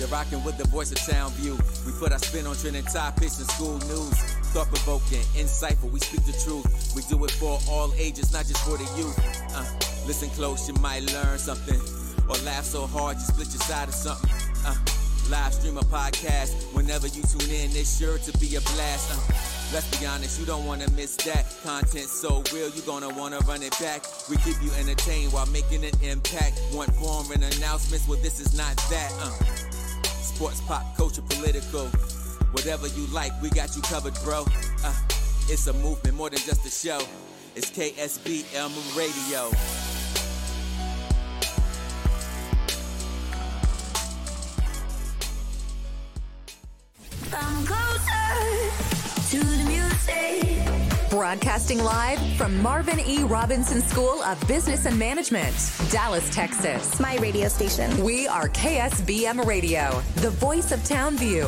You're rocking with the voice of Town View. We put our spin on trending topics and school news. Thought-provoking, insightful, we speak the truth. We do it for all ages, not just for the youth. Listen close, you might learn something. Or laugh so hard, you split your side of something. Live stream a podcast. Whenever you tune in, it's sure to be a blast. Let's be honest, you don't want to miss that. Content so real, you gonna want to run it back. We keep you entertained while making an impact. Want foreign announcements? Well, this is not that. Sports, pop, culture, political. Whatever you like, we got you covered, bro. It's a movement more than just a show. It's KSBM Radio. I'm closer to the music. Broadcasting live from Marvin E. Robinson School of Business and Management, Dallas, Texas. My radio station. We are KSBM Radio, the voice of Townview.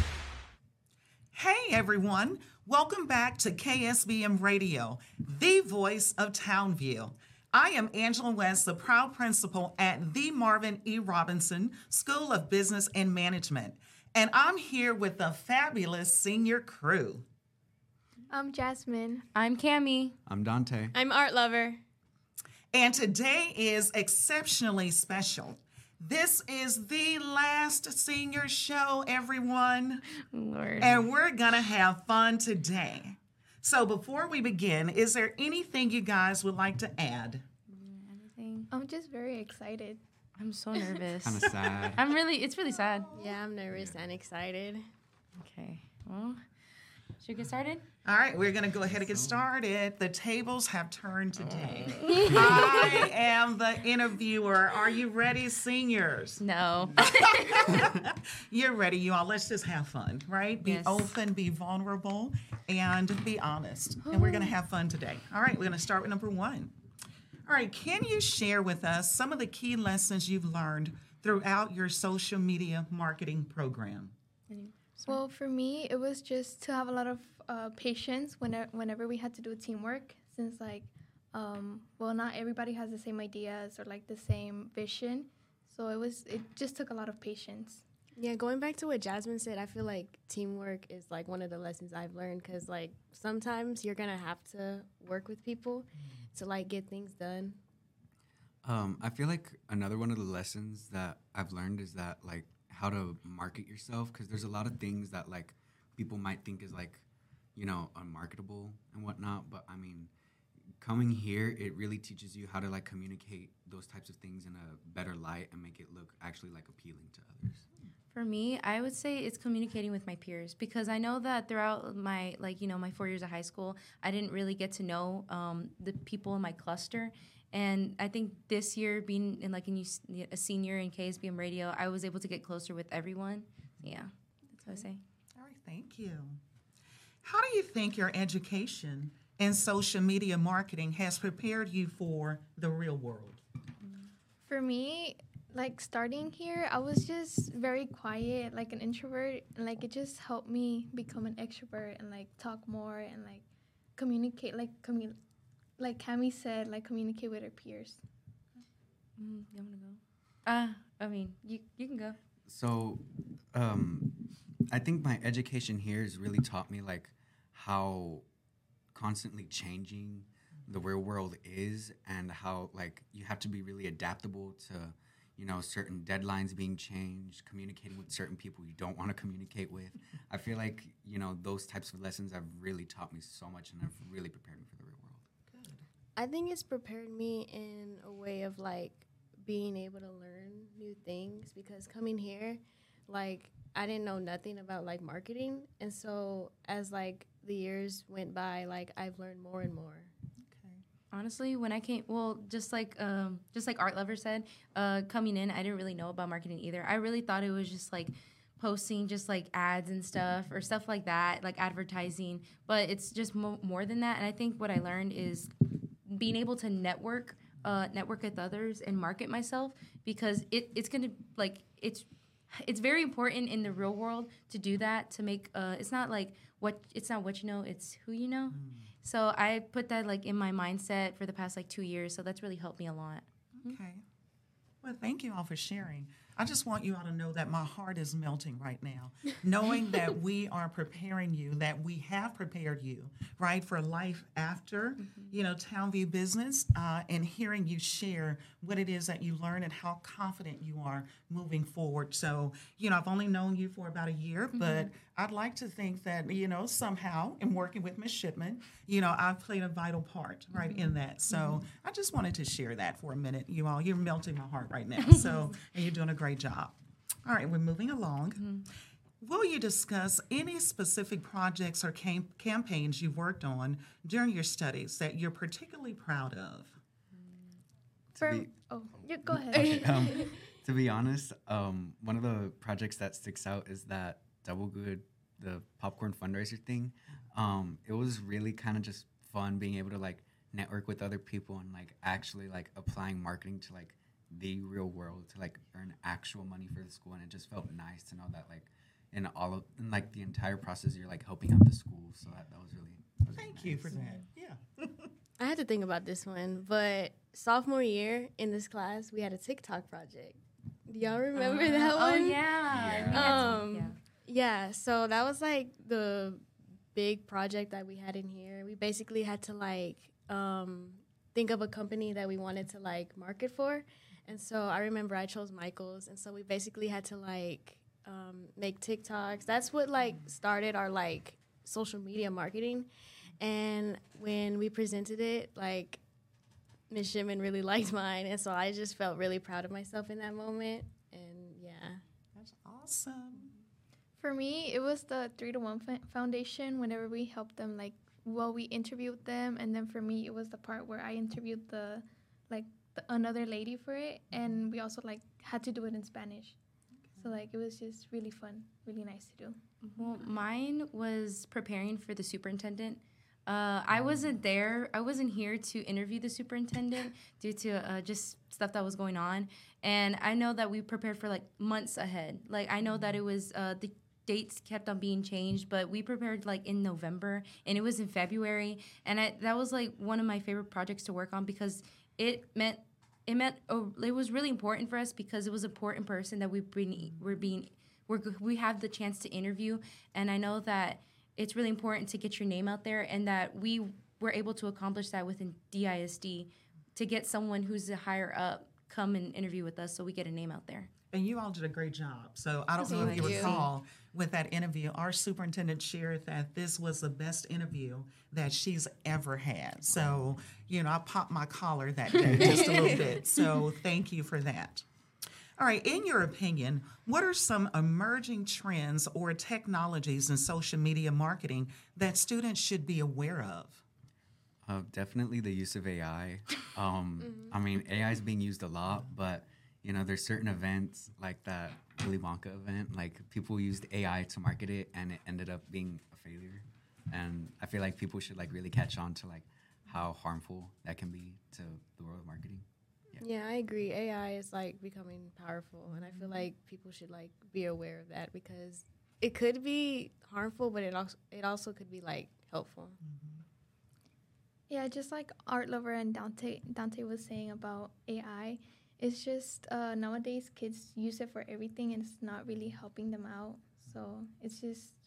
Hey, everyone. Welcome back to KSBM Radio, the voice of Townview. I am Angela West, the proud principal at the Marvin E. Robinson School of Business and Management. And I'm here with the fabulous senior crew. I'm Jasmine. I'm Cammie. I'm Dante. I'm Art Lover. And today is exceptionally special. This is the last senior show, everyone. Lord. And we're going to have fun today. So before we begin, is there anything you guys would like to add? Anything? I'm just very excited. I'm so nervous. Kind of sad. It's really sad. Yeah, I'm nervous and excited. Okay, well, should we get started? All right, we're going to go ahead and get started. The tables have turned today. I am the interviewer. Are you ready, seniors? No. You're ready, you all. Let's just have fun, right? Be Yes. open, be vulnerable, and be honest. And we're going to have fun today. All right, we're going to start with number one. All right, can you share with us some of the key lessons you've learned throughout your social media marketing program? Well, for me, it was just to have a lot of patience whenever we had to do teamwork, since not everybody has the same ideas or like the same vision. So it just took a lot of patience. Yeah, going back to what Jasmine said, I feel like teamwork is like one of the lessons I've learned because like sometimes you're gonna have to work with people to like get things done. I feel like another one of the lessons that I've learned is that like how to market yourself, because there's a lot of things that like people might think is like, you know, unmarketable and whatnot. But I mean, coming here, it really teaches you how to like communicate those types of things in a better light and make it look actually like appealing to others. For me, I would say it's communicating with my peers, because I know that throughout my, my 4 years of high school, I didn't really get to know the people in my cluster. And I think this year, being a senior in KSBM Radio, I was able to get closer with everyone. Yeah, that's what I say. All right, thank you. How do you think your education in social media marketing has prepared you for the real world? For me, like starting here, I was just very quiet, like an introvert, and like it just helped me become an extrovert and like talk more and like communicate, like Cammie said, like communicate with her peers. You want to go? You can go. So, I think my education here has really taught me like how constantly changing the real world is, and how like you have to be really adaptable to, you know, certain deadlines being changed, communicating with certain people you don't want to communicate with. I feel like, you know, those types of lessons have really taught me so much and have really prepared me for the real world. Good. I think it's prepared me in a way of like being able to learn new things, because coming here, like I didn't know nothing about like marketing, and so as like the years went by, like I've learned more and more. Honestly, when I came, just like Art Lover said, coming in, I didn't really know about marketing either. I really thought it was just like posting just like ads and stuff or stuff like that, like advertising. But it's just more than that. And I think what I learned is being able to network with others and market myself, because it's gonna like it's very important in the real world to do that, to make it's not what you know, it's who you know. So I put that like in my mindset for the past like 2 years. So that's really helped me a lot. Okay. Well, thank you all for sharing. I just want you all to know that my heart is melting right now, knowing that we are preparing you, that we have prepared you, right, for life after, Townview Business, and hearing you share what it is that you learn and how confident you are moving forward. So, I've only known you for about a year, but I'd like to think that, somehow in working with Ms. Shipman, I've played a vital part, right, in that. So I just wanted to share that for a minute, you all. You're melting my heart right now. So, and you're doing a great job. All right, we're moving along. Will you discuss any specific projects or campaigns you've worked on during your studies that you're particularly proud of? Yeah, go ahead. Okay, to be honest, one of the projects that sticks out is that Double Good, the popcorn fundraiser thing. It was really kind of just fun being able to like network with other people and like actually like applying marketing to like the real world to like earn actual money for the school. And it just felt nice to know that like in like the entire process you're like helping out the school. So that was really Thank nice. you for that. Yeah. I had to think about this one, but sophomore year in this class, we had a TikTok project. Do y'all remember that one? Oh, yeah. Yeah, so that was like the big project that we had in here. We basically had to like think of a company that we wanted to like market for. And so I remember I chose Michaels. And so we basically had to like make TikToks. That's what like started our like social media marketing. And when we presented it, like Ms. Shipman really liked mine. And so I just felt really proud of myself in that moment. And yeah. That's awesome. For me, it was the 3 to 1 Foundation. Whenever we helped them, we interviewed them, and then for me, it was the part where I interviewed another lady for it, and we also had to do it in Spanish. So it was just really fun, really nice to do. Well, mine was preparing for the superintendent. I wasn't there. I wasn't here to interview the superintendent due to just stuff that was going on. And I know that we prepared for months ahead. I know that it was the dates kept on being changed, but we prepared in November, and it was in February. And that was one of my favorite projects to work on because it was really important for us because it was an important person that we have the chance to interview. And I know that it's really important to get your name out there, and that we were able to accomplish that within DISD to get someone who's higher up come and interview with us so we get a name out there. And you all did a great job. So I don't know if you recall with that interview, our superintendent shared that this was the best interview that she's ever had. So, I popped my collar that day just a little bit. So thank you for that. All right, in your opinion, what are some emerging trends or technologies in social media marketing that students should be aware of? Definitely the use of AI. I mean, AI is being used a lot, but there's certain events like that Willy Wonka event, people used AI to market it, and it ended up being a failure. And I feel like people should really catch on to how harmful that can be to the world of marketing. Yeah, I agree. AI is becoming powerful, and I feel like people should be aware of that because it could be harmful, but it also could be helpful. Yeah, just like Art Lover and Dante was saying about AI, it's just nowadays kids use it for everything, and it's not really helping them out. So it's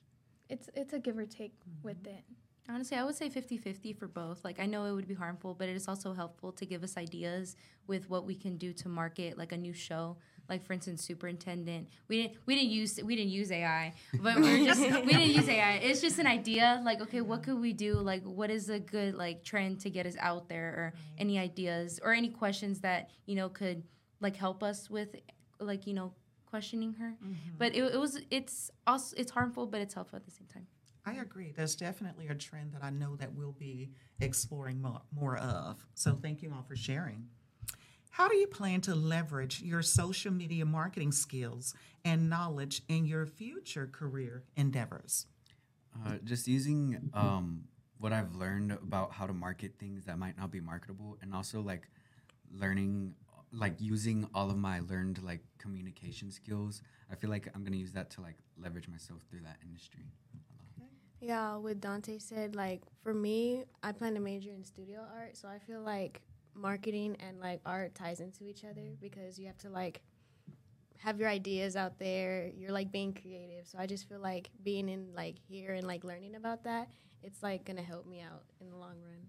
a give or take with it. Honestly, I would say 50-50 for both. I know it would be harmful, but it is also helpful to give us ideas with what we can do to market a new show. For instance, Superintendent. We didn't use AI, but we didn't use AI. It's just an idea. Okay, what could we do? What is a good trend to get us out there, or any ideas or any questions that could help us with questioning her. But it's harmful, but it's helpful at the same time. I agree. There's definitely a trend that I know that we'll be exploring more of. So thank you all for sharing. How do you plan to leverage your social media marketing skills and knowledge in your future career endeavors? Just using what I've learned about how to market things that might not be marketable, and also learning, using all of my learned communication skills. I feel like I'm gonna use that to leverage myself through that industry. Yeah, what Dante said, for me, I plan to major in studio art, so I feel like marketing and art ties into each other because you have to have your ideas out there. You're like being creative. So I just feel like being in like here and like learning about that, it's like gonna help me out in the long run.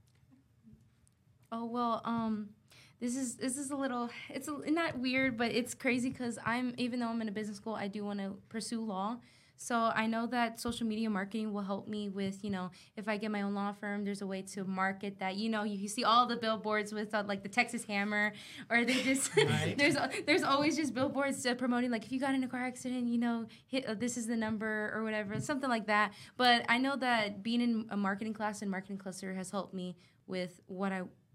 Oh well, this is a little, not weird, but it's crazy because even though I'm in a business school, I do want to pursue law. So I know that social media marketing will help me with, if I get my own law firm, there's a way to market that. You see all the billboards with like the Texas Hammer, or they just Right. there's always just billboards promoting like if you got in a car accident, hit this is the number or whatever, something like that. But I know that being in a marketing class and marketing cluster has helped me with what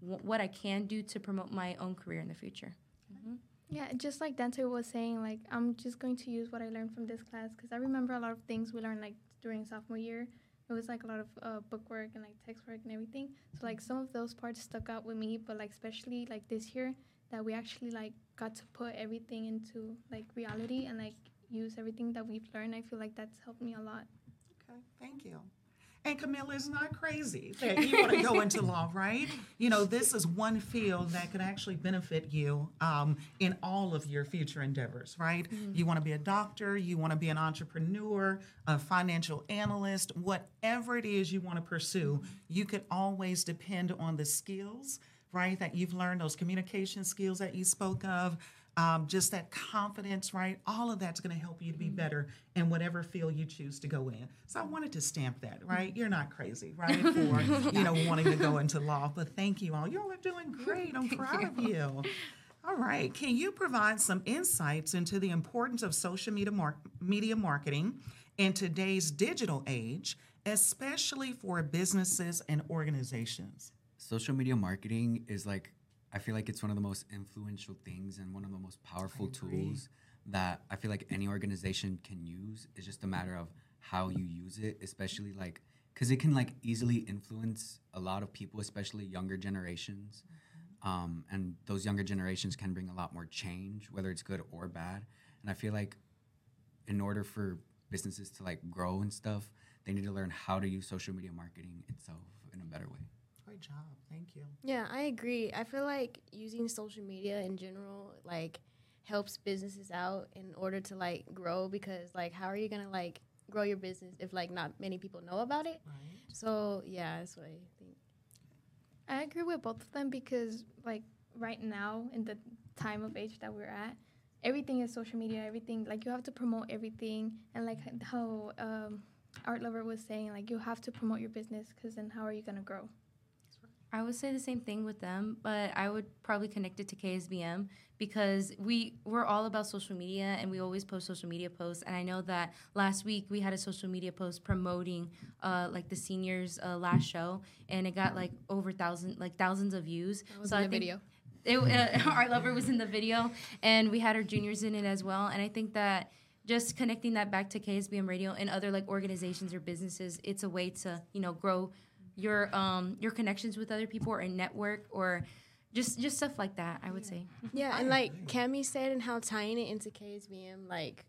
I can do to promote my own career in the future. Mm-hmm. Yeah, just like Dante was saying, like, I'm just going to use what I learned from this class because I remember a lot of things we learned, like, during sophomore year. It was, like, a lot of book work and, like, text work and everything. So, like, some of those parts stuck out with me, but, like, especially, like, this year that we actually, like, got to put everything into, like, reality and, like, use everything that we've learned. I feel like that's helped me a lot. Okay, thank you. And Camilla is not crazy that you want to go into law, right? This is one field that could actually benefit you in all of your future endeavors, right? Mm-hmm. You want to be a doctor, you want to be an entrepreneur, a financial analyst, whatever it is you want to pursue, you could always depend on the skills, right, that you've learned, those communication skills that you spoke of. Just that confidence, right? All of that's going to help you to be better in whatever field you choose to go in. So I wanted to stamp that, right? You're not crazy, right? For, wanting to go into law. But thank you all. You all are doing great. I'm proud of you. All right. Can you provide some insights into the importance of social media marketing in today's digital age, especially for businesses and organizations? Social media marketing is I feel like it's one of the most influential things and one of the most powerful tools that I feel like any organization can use. It's just a matter of how you use it, especially because it can easily influence a lot of people, especially younger generations. And those younger generations can bring a lot more change, whether it's good or bad. And I feel like in order for businesses to grow and stuff, they need to learn how to use social media marketing itself in a better way. Great job. Thank you. Yeah, I agree. I feel like using social media in general, helps businesses out in order to, grow because, how are you going to, grow your business if, not many people know about it? Right. So, yeah, that's what I think. I agree with both of them because, right now, in the time of age that we're at, everything is social media, everything. You have to promote everything. And, how Art Lover was saying, you have to promote your business because then how are you going to grow? I would say the same thing with them, but I would probably connect it to KSBM because we're all about social media and we always post social media posts. And I know that last week we had a social media post promoting the seniors' last show, and it got over thousands of views. I was in the video. Art Lover was in the video, and we had our juniors in it as well. And I think that just connecting that back to KSBM Radio and other organizations or businesses, it's a way to grow your connections with other people or a network or just stuff like that, I would say. Yeah, and Cammie said and how tying it into KSBM,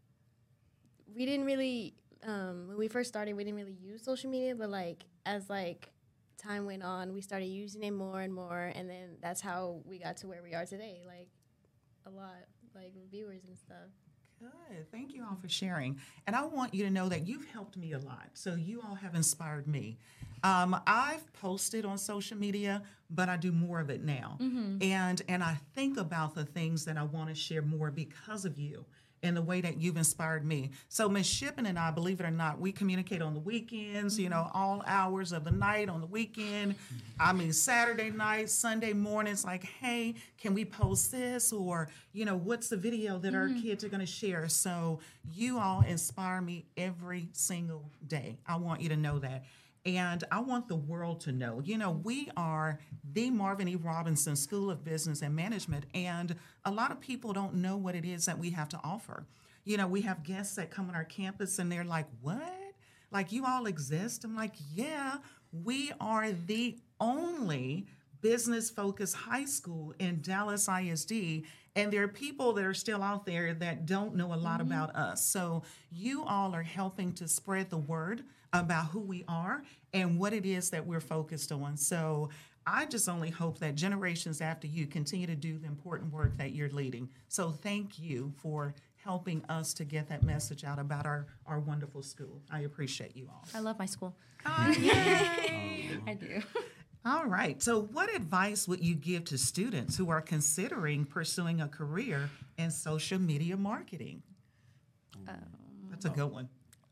we didn't really, when we first started, we didn't really use social media, but as time went on, we started using it more and more, and then that's how we got to where we are today, a lot, viewers and stuff. Good. Thank you all for sharing. And I want you to know that you've helped me a lot. So you all have inspired me. I've posted on social media, but I do more of it now. Mm-hmm. And I think about the things that I want to share more because of you and the way that you've inspired me. So Ms. Shippen and I, believe it or not, we communicate on the weekends, all hours of the night on the weekend. I mean, Saturday night, Sunday mornings, hey, can we post this? Or, what's the video that our kids are going to share? So you all inspire me every single day. I want you to know that. And I want the world to know, we are the Marvin E. Robinson School of Business and Management, and a lot of people don't know what it is that we have to offer. We have guests that come on our campus and they're like, what? You all exist? I'm like, yeah, we are the only business-focused high school in Dallas ISD, and there are people that are still out there that don't know a lot about us. So you all are helping to spread the word about who we are and what it is that we're focused on. So I just only hope that generations after you continue to do the important work that you're leading. So thank you for helping us to get that message out about our wonderful school. I appreciate you all. I love my school. Yay! I do. All right. So what advice would you give to students who are considering pursuing a career in social media marketing? That's a good one.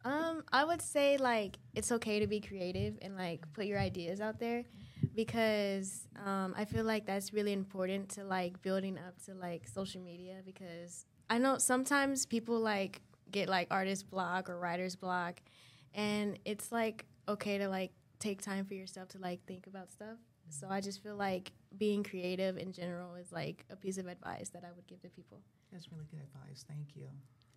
I would say like it's okay to be creative and like put your ideas out there, because I feel like that's really important to like building up to like social media, because I know sometimes people like get like artist block or writer's block, and it's like okay to like take time for yourself to like think about stuff. So I just feel like being creative in general is like a piece of advice that I would give to people. That's really good advice. Thank you.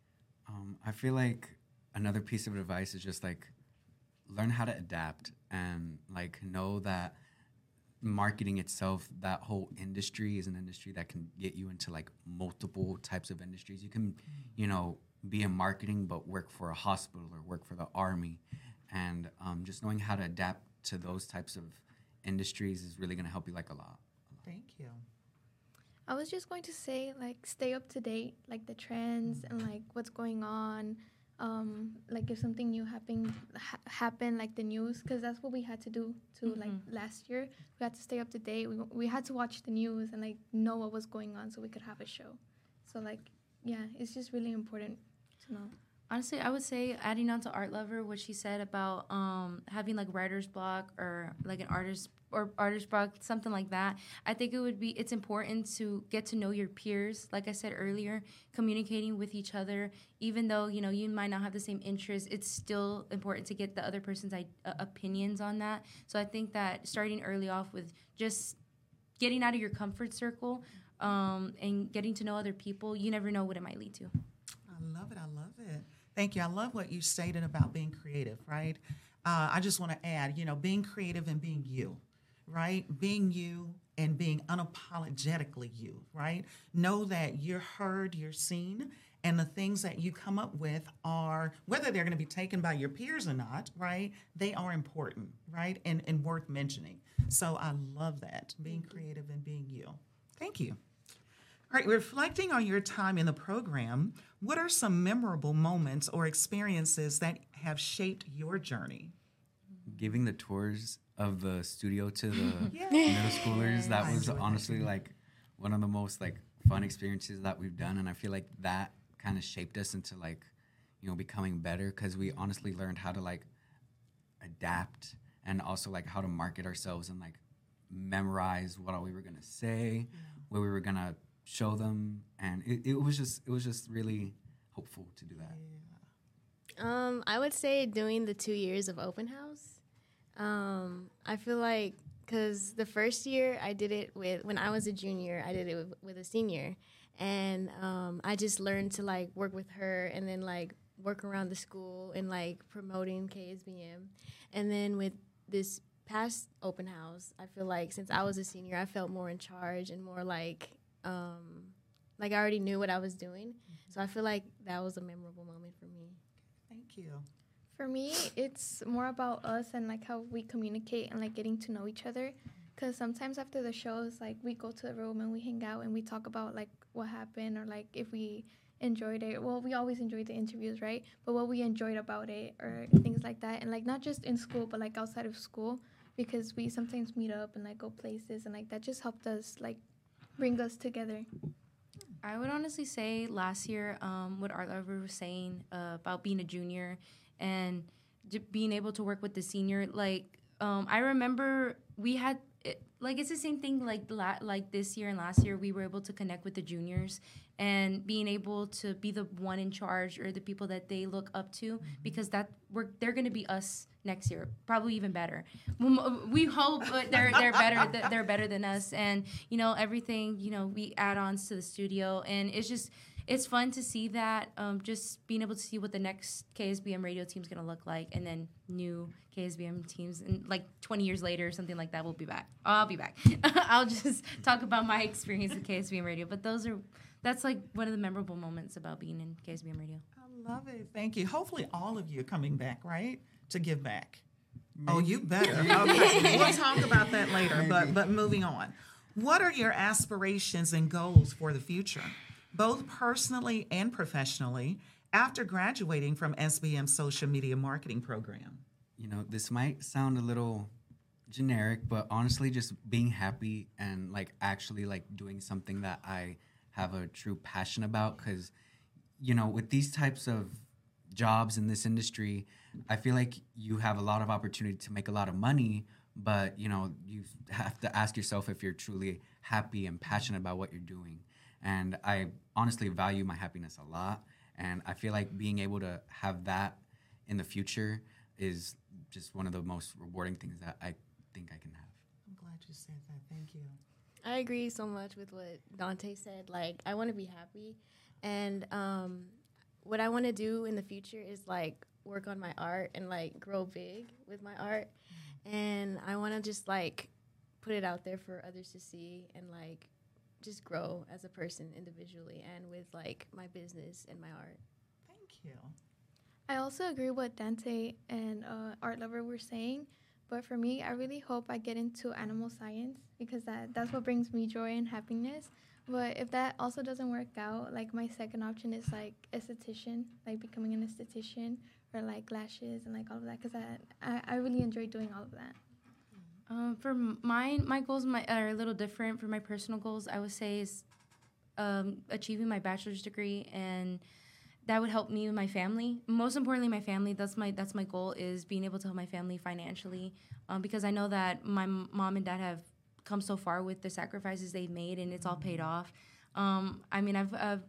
I feel like another piece of advice is just like learn how to adapt and like know that marketing itself, that whole industry is an industry that can get you into like multiple types of industries. You can, you know, be in marketing but work for a hospital or work for the army, and just knowing how to adapt to those types of industries is really going to help you like a lot. Thank you. I was just going to say, like, stay up to date, like the trends and like what's going on. Like if something new happened, like the news, because that's what we had to do too. Like last year, we had to stay up to date. We had to watch the news and like know what was going on so we could have a show. So like, yeah, it's just really important to know. Honestly, I would say adding on to Art Lover what she said about having like writer's block or like an artist block, something like that. I think it's important to get to know your peers. Like I said earlier, communicating with each other, even though you might not have the same interests, it's still important to get the other person's opinions on that. So I think that starting early off with just getting out of your comfort circle and getting to know other people, you never know what it might lead to. I love it. I love it. Thank you. I love what you stated about being creative, right? I just want to add, being creative and being you, right? Being you and being unapologetically you, right? Know that you're heard, you're seen, and the things that you come up with are, whether they're going to be taken by your peers or not, right? They are important, right? And worth mentioning. So I love that, being creative and being you. Thank you. All right, reflecting on your time in the program, what are some memorable moments or experiences that have shaped your journey? Giving the tours of the studio to the middle schoolers, that was honestly like one of the most like fun experiences that we've done, and I feel like that kind of shaped us into like becoming better, because we honestly learned how to like adapt and also like how to market ourselves and like memorize what all we were gonna say, what we were gonna show them, and it was just really hopeful to do that. I would say doing the 2 years of open house. I feel like because the first year I did it when I was a junior, I did it with a senior, and I just learned to like work with her and then like work around the school and like promoting KSBM, and then with this past open house, I feel like since I was a senior, I felt more in charge and more like I already knew what I was doing. So I feel like that was a memorable moment for me. Thank you. For me, it's more about us and like how we communicate and like getting to know each other. Because sometimes after the shows, like we go to the room and we hang out and we talk about like what happened or like if we enjoyed it. Well, we always enjoy the interviews, right? But what we enjoyed about it or things like that. And like not just in school, but like outside of school, because we sometimes meet up and like go places, and like that just helped us like bring us together. I would honestly say last year, what Art Lover was saying about being a junior and being able to work with the senior, I remember we had, it's the same thing like this year and last year, we were able to connect with the juniors and being able to be the one in charge or the people that they look up to, because they're going to be us next year, probably even better. We hope they're better. They're better than us, and everything. We add-ons to the studio, and it's fun to see that. Just being able to see what the next KSBM radio team is going to look like, and then new KSBM teams, and like 20 years later, something like that, we'll be back. I'll be back. I'll just talk about my experience with KSBM radio, but that's like one of the memorable moments about being in KSBM radio. I love it. Thank you. Hopefully all of you are coming back, right, to give back. Oh, you better. Okay. We'll talk about that later, but moving on. What are your aspirations and goals for the future, both personally and professionally, after graduating from SBM's social media marketing program? You know, this might sound a little generic, but honestly, just being happy and like actually like doing something that I have a true passion about. Because, you know, with these types of jobs in this industry, I feel like you have a lot of opportunity to make a lot of money, but, you know, you have to ask yourself if you're truly happy and passionate about what you're doing. And I honestly value my happiness a lot. And I feel like being able to have that in the future is just one of the most rewarding things that I think I can have. I'm glad you said that. Thank you. I agree so much with what Dante said. Like, I want to be happy. And what I want to do in the future is, like, work on my art and, like, grow big with my art. And I want to just, like, put it out there for others to see and, like, just grow as a person individually and with, like, my business and my art. Thank you. I also agree with what Dante and Art Lover were saying, but for me, I really hope I get into animal science because that's what brings me joy and happiness. But if that also doesn't work out, like my second option is like esthetician, like becoming an esthetician or like lashes and like all of that because I really enjoy doing all of that. For my goals are a little different. For my personal goals, I would say is achieving my bachelor's degree, and that would help me with my family. Most importantly, my family. That's my goal, is being able to help my family financially, because I know that my mom and dad have come so far with the sacrifices they've made, and it's all paid off. I mean,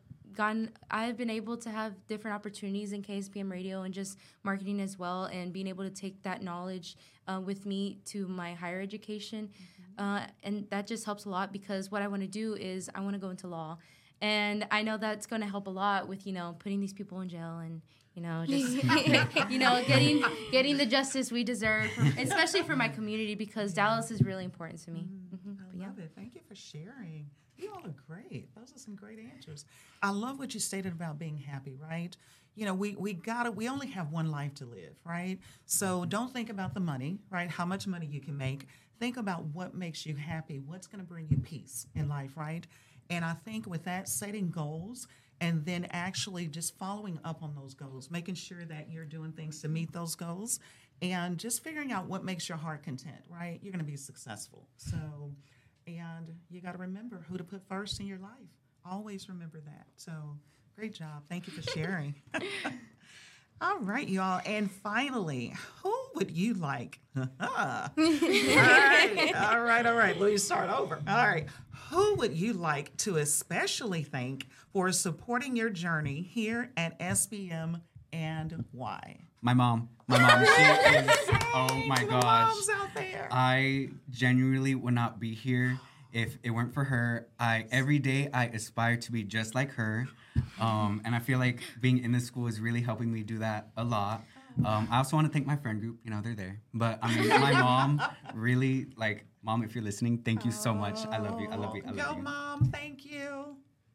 I've been able to have different opportunities in KSBM radio and just marketing as well, and being able to take that knowledge with me to my higher education, and that just helps a lot because what I want to do is I want to go into law. And I know that's going to help a lot with, you know, putting these people in jail and, you know, just, you know, getting the justice we deserve, especially for my community because Dallas is really important to me. I love it. Thank you for sharing. You all are great. Those are some great answers. I love what you stated about being happy, right? You know, we only have one life to live, right? So don't think about the money, right? How much money you can make. Think about what makes you happy, what's going to bring you peace in life, right? And I think with that, setting goals and then actually just following up on those goals, making sure that you're doing things to meet those goals and just figuring out what makes your heart content, right? You're going to be successful. So, and you got to remember who to put first in your life. Always remember that. So, great job. Thank you for sharing. All right, y'all. And finally, who would you like? All right. Let me start over. All right. Who would you like to especially thank for supporting your journey here at SBM and why? My mom. She is, oh my gosh. Moms out there. I genuinely would not be here if it weren't for her. Every day I aspire to be just like her. And I feel like being in this school is really helping me do that a lot. I also want to thank my friend group. You know, they're there. But I mean, my mom really, like, Mom, if you're listening, thank you so much. I love you. Go, Mom. Thank you.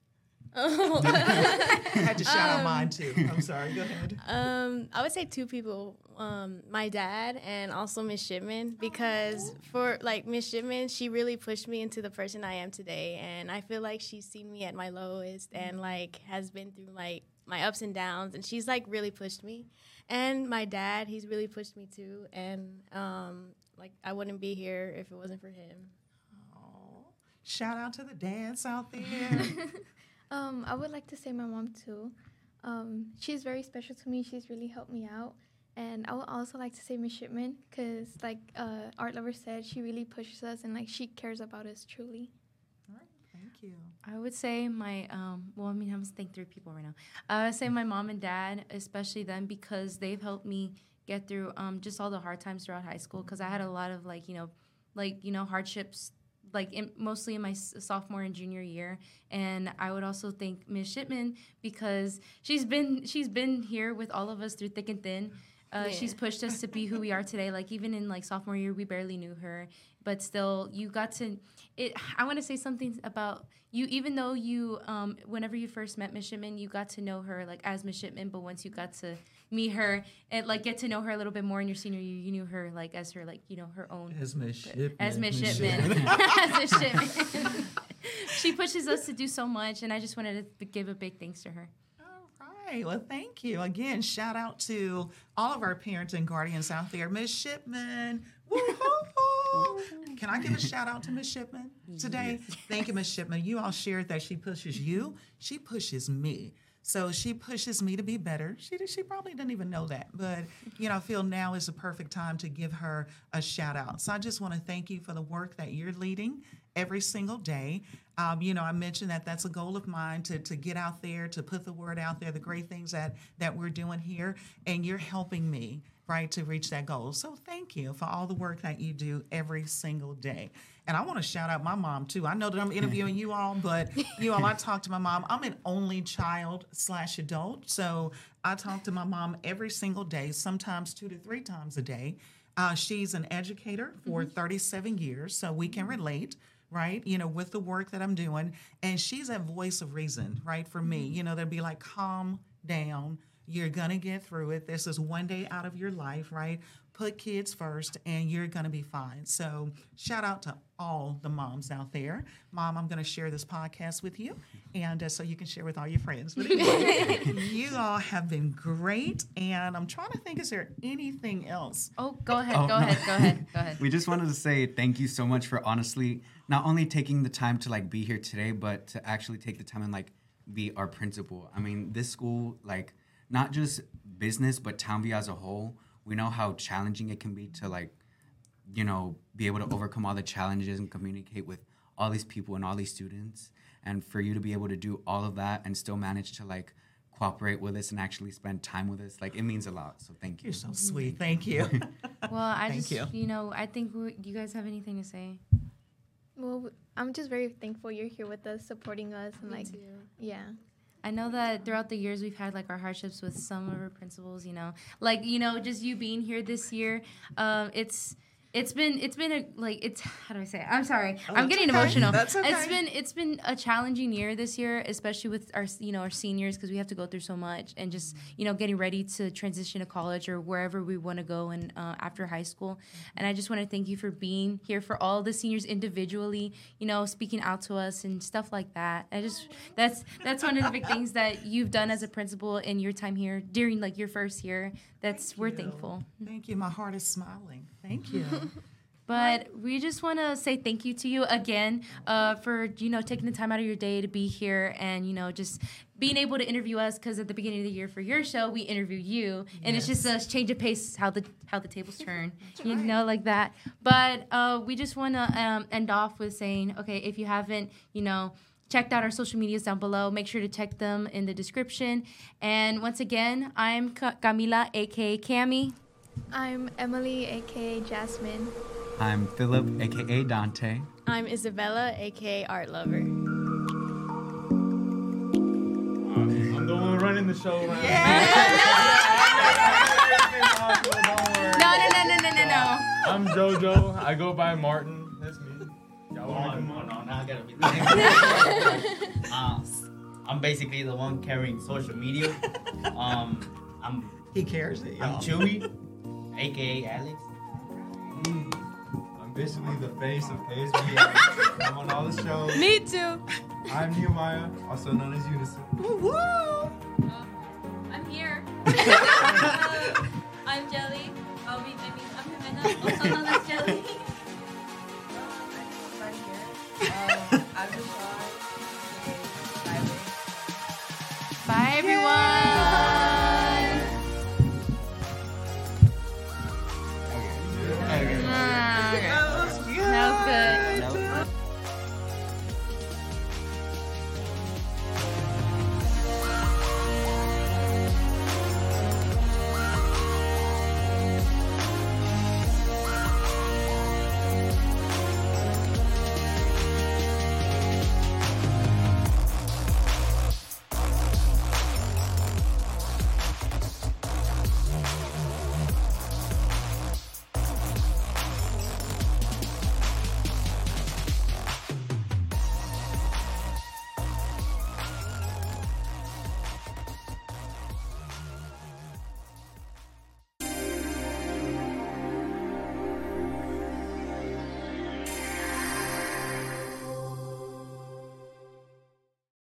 I had to shout out mine, too. I'm sorry. Go ahead. I would say two people. My dad and also Miss Shipman, because for, like, Miss Shipman, she really pushed me into the person I am today. And I feel like she's seen me at my lowest and, like, has been through, like, my ups and downs. And she's, like, really pushed me. And my dad, he's really pushed me, too. And, like, I wouldn't be here if it wasn't for him. Oh, shout out to the dads out there. I would like to say my mom too. She's very special to me. She's really helped me out. And I would also like to say Miss Shipman because, like Art Lover said, she really pushes us and, like, she cares about us truly. All right, thank you. I would say my, I'm going to thank three people right now. I would say my mom and dad, especially them, because they've helped me get through just all the hard times throughout high school because I had a lot of, hardships, mostly in my sophomore and junior year. And I would also thank Ms. Shipman because she's been here with all of us through thick and thin. She's pushed us to be who we are today. Like, even in, like, sophomore year, we barely knew her. But still, you got to I want to say something about you, even though you, whenever you first met Ms. Shipman, you got to know her, like, as Ms. Shipman. But once you got to meet her and like get to know her a little bit more in your senior year. You knew her like as her like her own As Miss Shipman. as Miss Shipman. As Miss Shipman. She pushes us to do so much, and I just wanted to give a big thanks to her. All right. Well, thank you. Again, shout out to all of our parents and guardians out there. Miss Shipman. Woo-hoo-hoo. Can I give a shout out to Miss Shipman today? Yes. Thank you, Miss Shipman. You all shared that she pushes you. She pushes me. So she pushes me to be better. She probably didn't even know that. But, I feel now is the perfect time to give her a shout out. So I just want to thank you for the work that you're leading every single day. I mentioned that that's a goal of mine to get out there, to put the word out there, the great things that we're doing here. And you're helping me, right, to reach that goal. So thank you for all the work that you do every single day. And I want to shout out my mom, too. I know that I'm interviewing you all, but I talk to my mom. I'm an only child / adult, so I talk to my mom every single day, sometimes 2 to 3 times a day. She's an educator for 37 years, so we can relate, right, with the work that I'm doing. And she's a voice of reason, right, for me. They'll be like, calm down. You're going to get through it. This is one day out of your life, right? Put kids first, and you're going to be fine. So shout out to all the moms out there. Mom, I'm going to share this podcast with you, and so you can share with all your friends. But anyway, you all have been great, and I'm trying to think, is there anything else? Oh, go ahead. We just wanted to say thank you so much for honestly not only taking the time to like be here today, but to actually take the time and like be our principal. I mean, this school, like not just business, but Townview as a whole, we know how challenging it can be to like, be able to overcome all the challenges and communicate with all these people and all these students. And for you to be able to do all of that and still manage to like cooperate with us and actually spend time with us, like it means a lot. So thank you. You're so sweet. Thank you. Well, I think do you guys have anything to say? Well, I'm just very thankful you're here with us, supporting us, and Me too. Yeah. I know that throughout the years we've had like our hardships with some of our principals, just you being here this year, it's been how do I say it? I'm sorry. I'm getting emotional. That's okay. It's been a challenging year this year, especially with our seniors, because we have to go through so much and just getting ready to transition to college or wherever we want to go and after high school. And I just want to thank you for being here for all the seniors individually, speaking out to us and stuff like that. That's one of the big things that you've done as a principal in your time here during like your first year. We're thankful. Thank you. My heart is smiling. Thank you. But we just want to say thank you to you again for, taking the time out of your day to be here and, just being able to interview us, because at the beginning of the year for your show, we interview you. And It's just a change of pace, how the tables turn, like that. But we just want to end off with saying, okay, if you haven't, checked out our social medias down below. Make sure to check them in the description. And once again, I'm Camila, a.k.a. Cami. I'm Emily, a.k.a. Jasmine. I'm Philip, a.k.a. Dante. I'm Isabella, a.k.a. Art Lover. I'm the one running the show around. No. I'm JoJo. I go by Martin. That's me. Y'all want to come on? No, I gotta be I'm basically the one carrying social media. He cares it, y'all. I'm Chewy, aka Alex. I'm basically the face of KSB. I'm on all the shows. Me too. I'm Nehemiah, also known as Unison. Woo! I'm here. I'm Jelly. I'm Jimena, also known